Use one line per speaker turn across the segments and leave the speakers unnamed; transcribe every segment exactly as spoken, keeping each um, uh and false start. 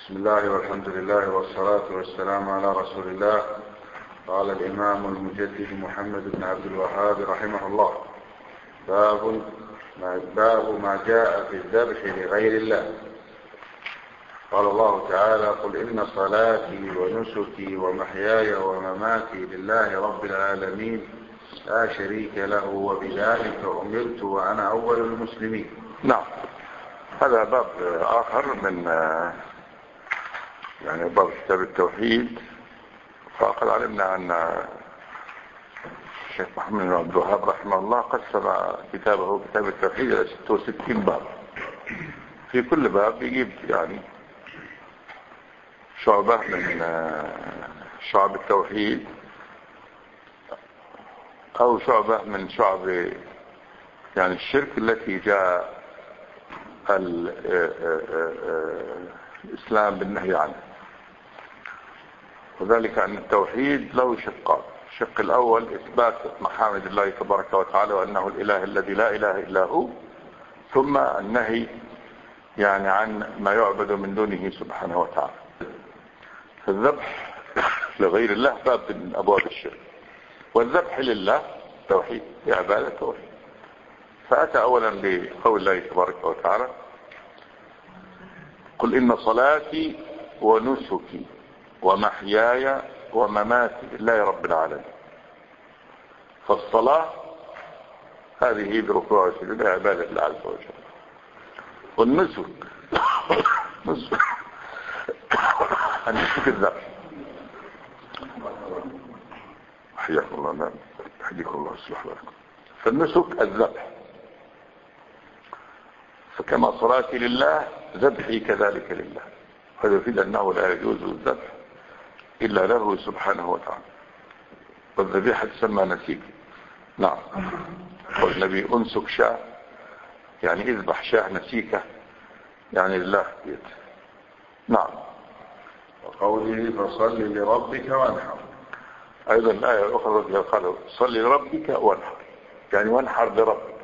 بسم الله والحمد لله والصلاة والسلام على رسول الله. قال الإمام المجدد محمد بن عبد الوهاب رحمه الله: باب ما, باب ما جاء في الذبح لغير الله. قال الله تعالى: قل إن صلاتي ونسكي ومحياي ومماتي لله رب العالمين لا شريك له وبذلك أمرت وأنا أول المسلمين.
نعم، هذا باب آخر من يعني باب كتاب التوحيد. فقد علمنا أن الشيخ محمد بن عبد الوهاب رحمه الله قسم كتابه كتاب التوحيد إلى ستة وستين باب. في كل باب يجيب يعني شعبة من شعب التوحيد أو شعبة من شعب يعني الشرك التي جاء الإسلام بالنهي عنه. وذلك أن التوحيد له شقان: الشق الأول إثبات محامد الله تبارك وتعالى وأنه الإله الذي لا إله إلا هو، ثم النهي يعني عن ما يعبد من دونه سبحانه وتعالى. فالذبح لغير الله باب من أبواب الشرك، والذبح لله توحيد، عبادة توحيد. فأتى أولا بقول الله تبارك وتعالى: قل إن صلاتي ونسكي ومحياي ومماتي لله رب العالمين. فالصلاة هذه بركوع وسجود عبادة الله عز وجل، والنسك نسك النسك الذبح. حياكم الله. نعم، يحييكم الله ويصلح لكم. فالنسك الذبح، فكما صلاتي لله ذبحي كذلك لله. هذا يفيد أنه لا يجوز الذبح إلا له سبحانه وتعالى، والذبيحة تسمى نسيك. نعم، والنبي أنسك شاة، يعني اذبح شاة نسيكة يعني لله بيت. نعم.
وقوله: فصل لربك وانحر.
أيضا الآية الأخرى قال: صل لربك وانحر، يعني وانحر لربك.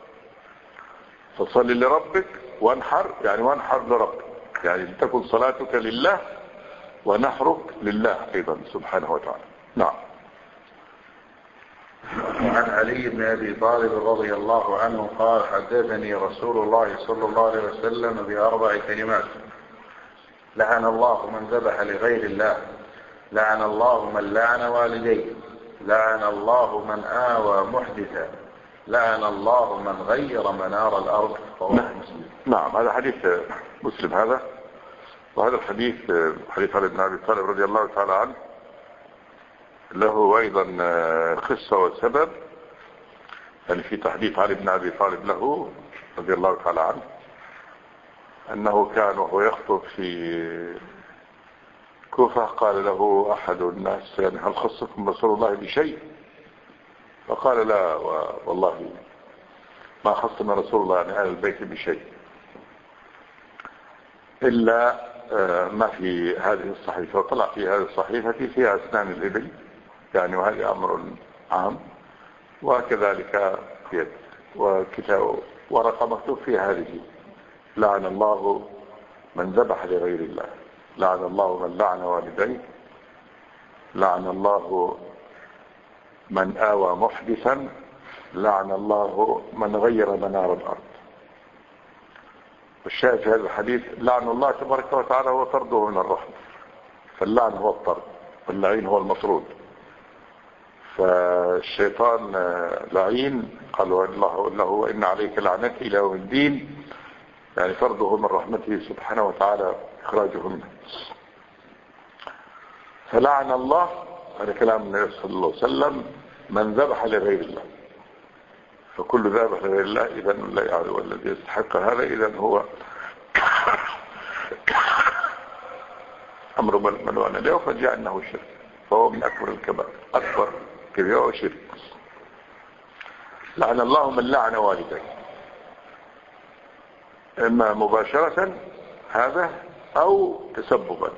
فصل لربك وانحر يعني وانحر لربك، يعني تكن صلاتك لله ونحرك لله أيضا سبحانه وتعالى. نعم.
وعن علي بن أبي طالب رضي الله عنه قال: حدثني رسول الله صلى الله عليه وسلم بأربع كلمات: لعن الله من ذبح لغير الله، لعن الله من لعن والديه، لعن الله من آوى محدثا، لعن الله من غير منار الأرض. رواه مسلم.
نعم، هذا حديث مسلم هذا. وهذا الحديث حديث علي بن أبي طالب رضي الله تعالى عنه له أيضا قصة وسبب، يعني في تحديث علي بن أبي طالب له رضي الله تعالى عنه أنه كان وهو يخطب في كوفة قال له أحد الناس: يعني هل خصكم رسول الله بشيء؟ فقال: لا والله ما خصنا رسول الله يعني أهل البيت بشيء إلا ما في هذه الصحيفة. وطلع في هذه الصحيفة فيها أسنان الإبل، يعني وهذا أمر عام، وكذلك يد وكتاب ورقة مكتوب في هذه: لعن الله من ذبح لغير الله، لعن الله من لعن والديه، لعن الله من آوى محدثا، لعن الله من غير منار الأرض. والشاهد في هذا الحديث: لعن الله تبارك وتعالى هو طرده من الرحمة، فاللعن هو الطرد واللعين هو المطرود. فالشيطان لعين، قالوا الله له: وإن عليك لعنتي إلى يوم الدين، يعني طرده من رحمته سبحانه وتعالى، إخراجه منه. فلعن الله، هذا كلام النبي صلى الله عليه وسلم، من ذبح لغير الله. فكل ذبح لغير الله إذا لا يعني، والذي يستحق هذا إذا هو أمر ملوان له، فجاء أنه شرك، فهو من أكبر الكبائر، أكبر كبيرة وشرك. لعن الله من لعن والديه، إما مباشرة هذا أو تسببا،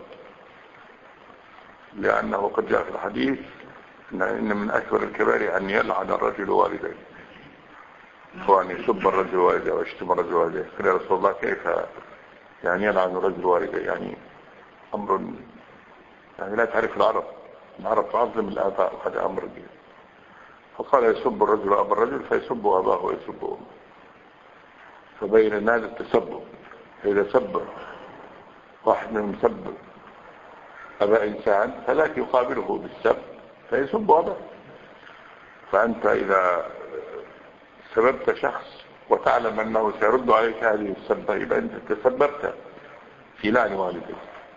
لأنه قد جاء في الحديث إن من أكبر الكبائر أن يلعن الرجل والديه، وأن يسب الرجل والديه ويشتم الرجل والديه. قال: يا رسول الله كيف يعني يلعن الرجل والديه؟ يعني أمر يعني لا تعرف العرب، العرب تعظم الآباء وهذا أمر جيد. فقال يسب الرجل أبا الرجل فيسب أباه ويسب أمه، فبين الناس التسبب. إذا سب واحد منهم سب أبا إنسان فلاك يقابله بالسب فيسب أباه. فأنت إذا سببت شخص وتعلم أنه سيرد عليك هذه السبة يبقى أنت تسببت في لعن والديه.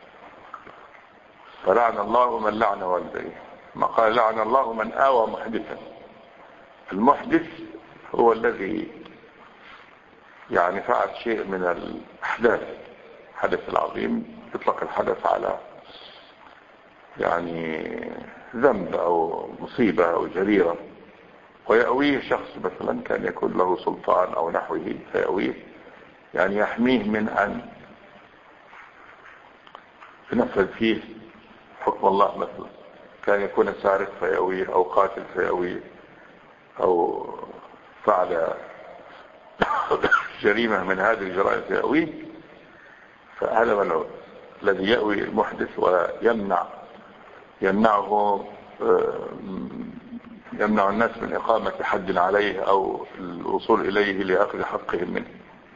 فلعن الله من لعن والديه، ما قال لعن الله من آوى محدثا. المحدث هو الذي يعني فعل شيء من الأحداث، الحدث العظيم، يطلق الحدث على يعني ذنب أو مصيبة أو جريرة، ويأويه شخص مثلا كان يكون له سلطان أو نحوه فيأويه، يعني يحميه من أن ينفذ فيه حكم الله. مثلا كان يكون سارق فيأويه، أو قاتل فيأويه، أو فعل جريمة من هذه الجرائم فيأويه. فهذا من الذي يأوي المحدث ويمنع يمنعه يمنع الناس من إقامة حد عليه أو الوصول إليه لأخذ حقهم منه.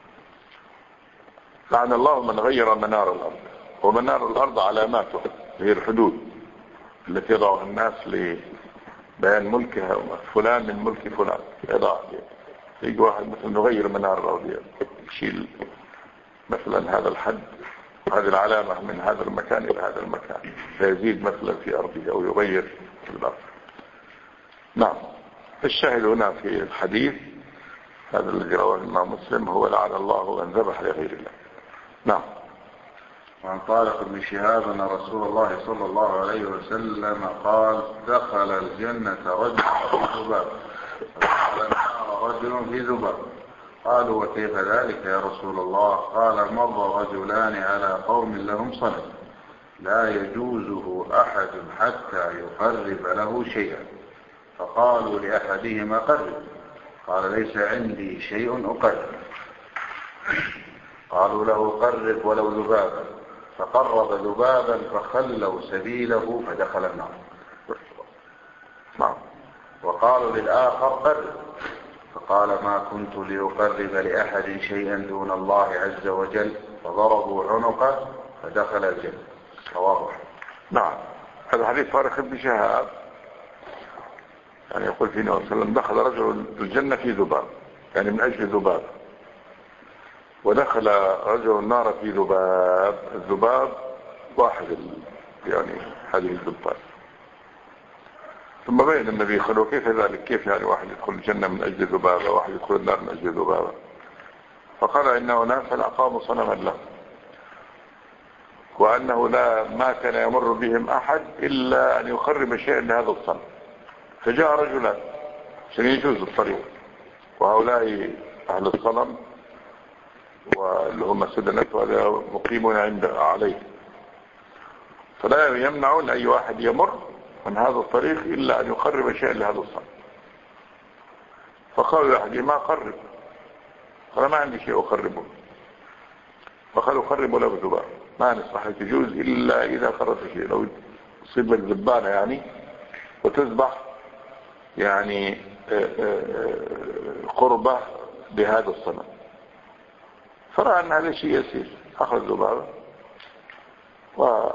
لعن الله من غير منار الأرض. ومنار الأرض علاماته هي الحدود التي يضعها الناس لبيان ملكها، فلان من ملك فلان يضع. يجي واحد مثلا يغير منار الأرض، يشيل مثلا هذا الحد، هذه العلامة من هذا المكان إلى هذا المكان، فيزيد مثلا في أرضه أو يغير في الأرض. نعم. الشاهد هنا في الحديث هذا الذي رواه الإمام مسلم هو لعن الله من ذبح لغير الله. نعم.
وعن طارق بن شهاب أن رسول الله صلى الله عليه وسلم قال دخل الجنة رجل في ذباب ودخل النار رجل في ذباب. قالوا وكيف ذلك يا رسول الله؟ قال مر رجلان على قوم لهم صنم لا يجوزه أحد حتى يقرب له شيئا، فقالوا لأحدهما قرب، قال ليس عندي شيء أقرب. قالوا له قرب ولو ذبابا، فقرب ذبابا فخلوا سبيله فدخل النار. وقالوا للآخر قرب، فقال ما كنت لأقرب لأحد شيئا دون الله عز وجل، فضربوا عنقه فدخل الجنة. رواه.
نعم. هذا حديث طارق بن شهاب يعني يقول فيه النبي صلى الله عليه وسلم دخل رجل الجنة في ذباب، يعني من أجل ذباب، ودخل رجل النار في ذباب. الذباب واحد يعني هذه الذباب. ثم بين النبي قال وكيف ذلك؟ كيف يعني واحد يدخل الجنة من أجل ذبابة وواحد يدخل النار من أجل ذبابة؟ فقال إنه ناسا أقاموا صنما له، وأنه لا ما كان يمر بهم أحد إلا أن يقرب شيئا لهذا الصنم. فجاء رجلان عشان يجوز الطريق، وهؤلاء أهل الصنم واللي هم سدنته وهذا مقيمون عند عليه، فلا يمنعون أي واحد يمر من هذا الطريق إلا أن يقرب شيئا لهذا الصنم. فقالوا لأحد ما قرب، قال ما عندي شيء أقربه. فقالوا قرب له ذباب، ما نصح تجوز إلا إذا قربت شيء، لو تصيب لك ذبانة يعني وتذبح يعني قربة بهذا الصنم. فرأى أن هذا شيء يسير، أخذ ذبابة و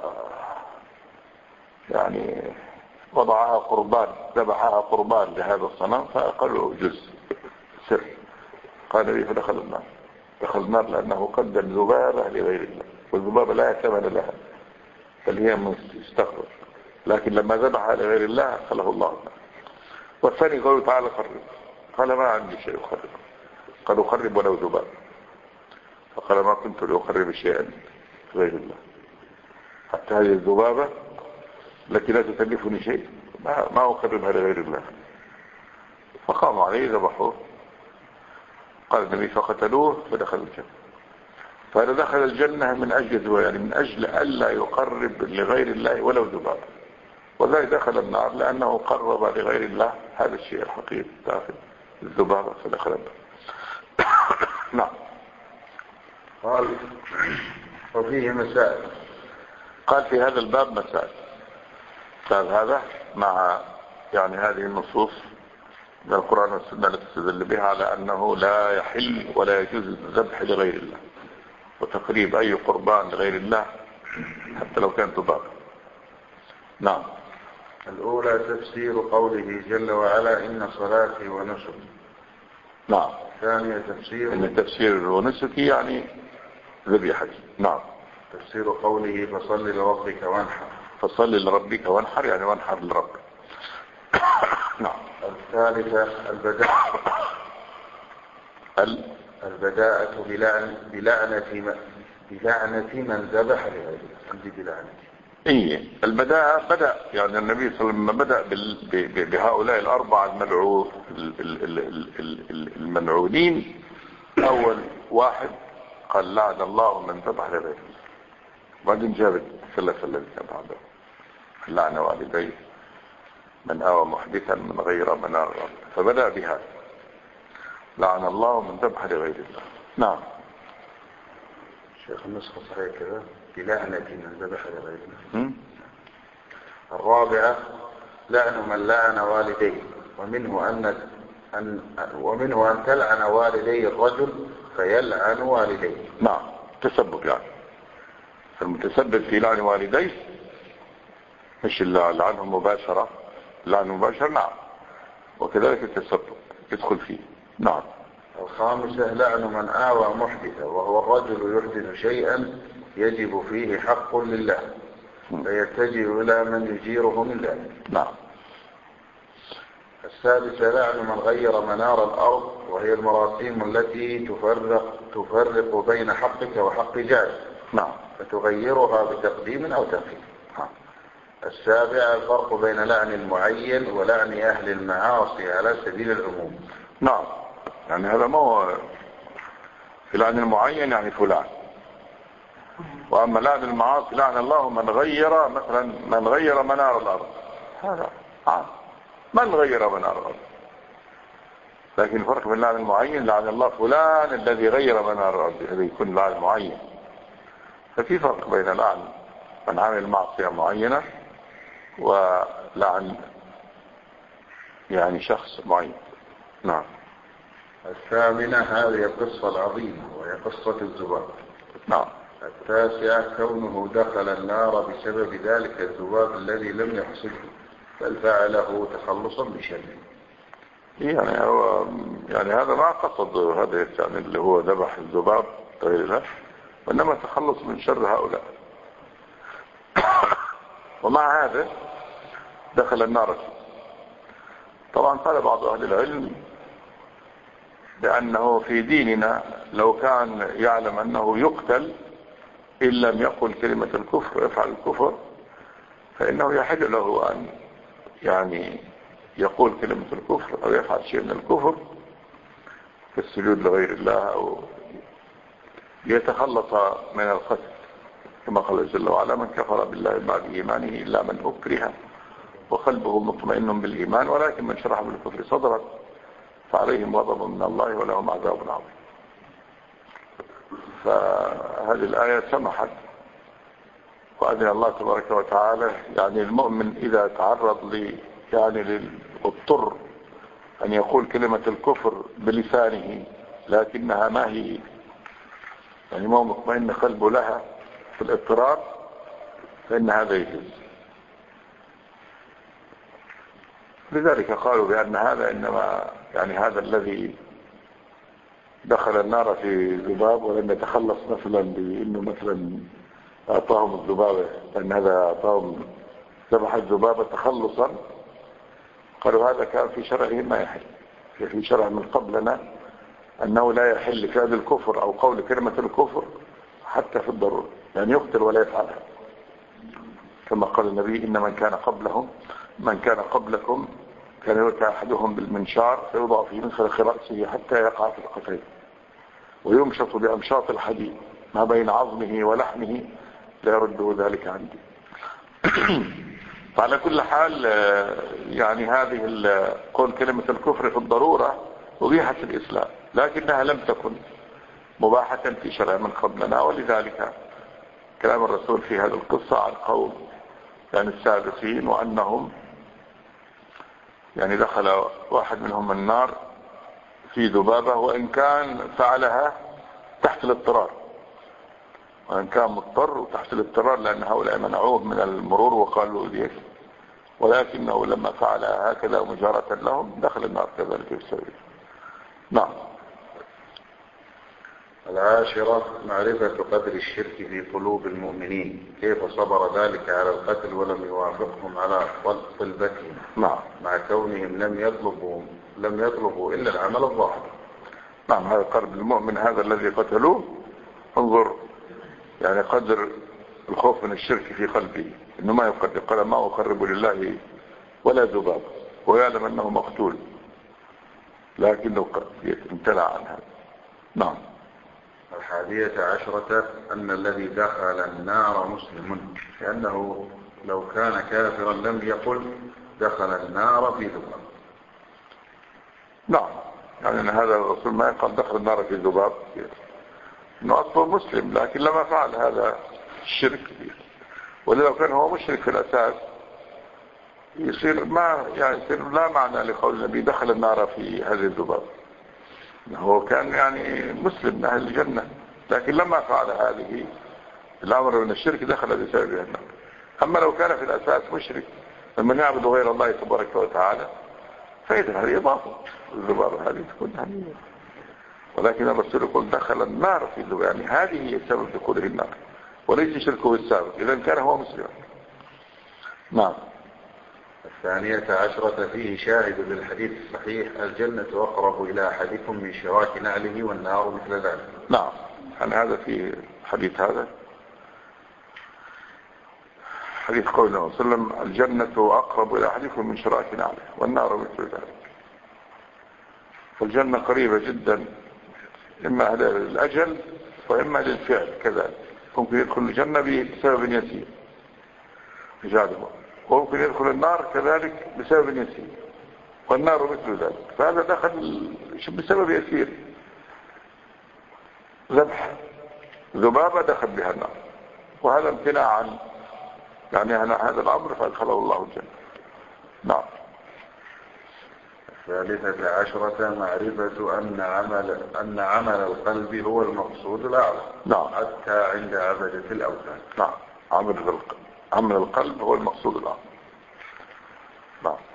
يعني وضعها قربان، ذبحها قربان لهذا الصنم، فقالوا جزء سر. قال لي فدخل النار. دخل النار لأنه قدم ذبابة لغير الله، والذبابة لا يثمن لها بل هي مستقبل، لكن لما ذبحها لغير الله أدخله الله النار. والثاني قالوا تعالى قرب، قال ما عندي شيء أقرب. قالوا قرب ولو ذباب، فقال ما كنت لأقرب شيئا غير الله، حتى هذه الذبابة التي لا تكلفني شيء ما, ما أقربها لغير الله. فقاموا عليه ذبحوه. قال النبي فقتلوه فدخل الجنة. فهذا دخل الجنة من أجل ذباب، يعني من أجل ألا يقرب لغير الله ولو ذباب. وذلك دخل النار لأنه قرب لغير الله هذا الشيء الحقيقي داخل الذبابة فدخل النار. نعم.
قال وفيه مسائل.
قال في هذا الباب مسائل. قال هذا مع يعني هذه النصوص من القرآن والسنة التي تدل بها على أنه لا يحل ولا يجوز الذبح لغير الله وتقريب أي قربان لغير الله حتى لو كان ذبابا. نعم.
الأولى تفسير قوله جل وعلا إن صلاتي ونسكي.
نعم.
ثانية تفسير
إن التفسير ونسكي يعني ذبيحتي. نعم.
تفسير قوله فصل لربك وانحر.
فصل لربك وانحر يعني وانحر لربك. نعم.
الثالثة البداءة
ال...
البداءة بلعن بلعنة من بلعنة من ذبح لغيره. عندي بلعنة.
إيه البداءة بدأ يعني النبي صلى الله عليه وسلم بدأ بال... بهؤلاء الأربعة الملعو... الملعونين. أول واحد قال لعن الله من ذبح لغيره. بعدين جاب الثلاثة الذين بعده لعن والديه من آوى محدثا من غير منار. فبدأ بها لعن الله من ذبح لغير الله. نعم.
شيخ النسخة صحيح كذا بلعنة من ذبح لغير الله. الرابعة لعن من لعن والديه ومنه أن أن ومنه أن تلعن والدي الرجل فيلعن والديه.
نعم. تسبب يعني المتسبب في لعن والديه مش لعنهم مباشرة. لعن مباشر نعم وكذلك التسبب يدخل فيه. نعم.
الخامسة لعن من آوى محدثا وهو الرجل يحدث شيئا يجب فيه حق لله فيتجه إلى من يجيره من ذلك.
نعم.
السادسة لعن من غير منار الأرض وهي المراسيم التي تفرق تفرق بين حقك وحق جارك.
نعم.
فتغيرها بتقديم أو تأخير.
نعم.
السابعة الفرق بين لعن المعين ولعن أهل المعاصي على سبيل العموم.
نعم. يعني هذا ما هو في لعن المعين يعني فلان. وأما لعن المعاصي لعن الله من غير مثلا من غير منار الأرض. هذا عام من غير منار الأرض. لكن الفرق بين لعن المعين لعن الله فلان الذي غير منار الأرض هذا يكون لعن معين. ففي فرق بين لعن من عمل معصية معينة ولعن يعني شخص معين. نعم.
الثامنة هذه القصة العظيمة وهي قصة الذباب.
نعم.
التاسعة كونه دخل النار بسبب ذلك الذباب الذي لم يحصده بل فعله تخلصا من شره.
يعني هو يعني هذا ما قصد هذا يعني اللي هو ذبح الذباب غير ذلك وإنما تخلص من شر هؤلاء. ومع هذا دخل النار. طبعا قال بعض أهل العلم بأنه في ديننا لو كان يعلم أنه يقتل إن لم يقل كلمة الكفر ويفعل الكفر فإنه يحل له أن يعني يقول كلمة الكفر أو يفعل شيء من الكفر كالسجود لغير الله أو يتخلص من القتل كما قال جل وعلا من كفر بالله بعد إيمانه إلا من أكره وقلبه مطمئن بالإيمان ولكن من شرح بالكفر صدرا فعليهم غضب من الله ولهم عذاب عظيم. فهذه الآية سمحت وأذن الله تبارك وتعالى يعني المؤمن إذا تعرض لي يعني للاضطر أن يقول كلمة الكفر بلسانه لكنها ما هي يعني ما مطمئن قلبه لها في الاضطرار فإن هذا يجوز. لذلك قالوا بأن هذا إنما يعني هذا الذي دخل النار في ذباب ولم يتخلص مثلا بأنه مثلا أعطاهم الذبابة لأن هذا أعطاهم ذبح الذبابة تخلصا قالوا هذا كان في شرعهم ما يحل. في شرع من قبلنا أنه لا يحل فعل الكفر أو قول كلمة الكفر حتى في الضرورة يعني يقتل ولا يفعلها كما قال النبي إن من كان قبلهم من كان قبلكم كان يؤتى أحدهم بالمنشار فيوضع في منخرخ رأسه حتى يقع في القتيل ويمشط بأمشاط الحديد ما بين عظمه ولحمه لا يرده ذلك عندي. فعلى كل حال يعني هذه قول كلمة الكفر في الضرورة أبيحت في الإسلام لكنها لم تكن مباحة في شرع من قبلنا ولذلك كلام الرسول في هذه القصة عن قوم يعني السابقين، وأنهم يعني دخل واحد منهم النار في ذبابة، وإن كان فعلها تحت الاضطرار، وإن كان مضطر وتحت الاضطرار، لأن هؤلاء منعوه من المرور وقالوا ذيك، ولكنه لما فعلها هكذا مجارة لهم دخل النار كذلك بالسبيل. نعم.
العاشرة معرفة قدر الشرك في قلوب المؤمنين، كيف صبر ذلك على القتل ولم يوافقهم على طلبتهم
نعم.
مع كونهم لم يطلبوا لم يطلبوا إلا العمل الظاهر.
نعم. هذا قلب المؤمن هذا الذي قتلوه، انظر يعني قدر الخوف من الشرك في قلبه، انه ما يقدر، قال ما أقرب لله ولا ذباب، ويعلم انه مقتول لكنه امتنع عن هذا. نعم.
الحادية عشرة أن الذي دخل النار مسلم، لأنه لو كان كافرا لم يقل دخل النار في ذباب.
نعم. يعني أن هذا الرسول ما يقال دخل النار في ذباب، انه اصله مسلم لكن لما فعل هذا الشرك فيه. ولو كان هو مشرك في الاساس يصير ما يعني يصير لا معنى لقول النبي دخل النار في هذه الذباب. هو كان يعني مسلم من اهل الجنة، لكن لما فعل هذه الامر من الشرك دخل بسببها النار. اما لو كان في الاساس مشرك لمن يعبد غير الله تبارك وتعالى فإذا هذه اضافه الذباب هذه تكون هنية، ولكن الرسول يقول دخل النار في ذباب، يعني هذه هي سبب دخوله النار وليس شركه السابق، إذا كان هو مسلم. نعم.
الثانية عشرة فيه شاهد للحديث الصحيح الجنة أقرب إلى أحدكم من شراك نعله والنار مثل ذلك.
نعم. يعني هذا في حديث هذا حديث قوله صلى الله عليه وسلم الجنة أقرب إلى أحدكم من شراك نعله والنار مثل ذلك. فالجنة قريبة جدا، إما للأجل وإما للفعل كذلك. ممكن يدخل الجنة بسبب يسير إجابه، وممكن يدخل النار كذلك بسبب يسير والنار مثل ذلك. فهذا دخل بسبب يسير، ذبح ذبابة دخل بها النار، وهذا امتناع عن يعني هذا الأمر فأدخله الله الجنة. نعم.
الثالثة عشرة معرفة أن عمل أن عمل القلب هو المقصود الأعلى.
نعم.
حتى عند عبدة الأوثان.
نعم. عمل القلب عمل القلب هو المقصود الأعلى. نعم.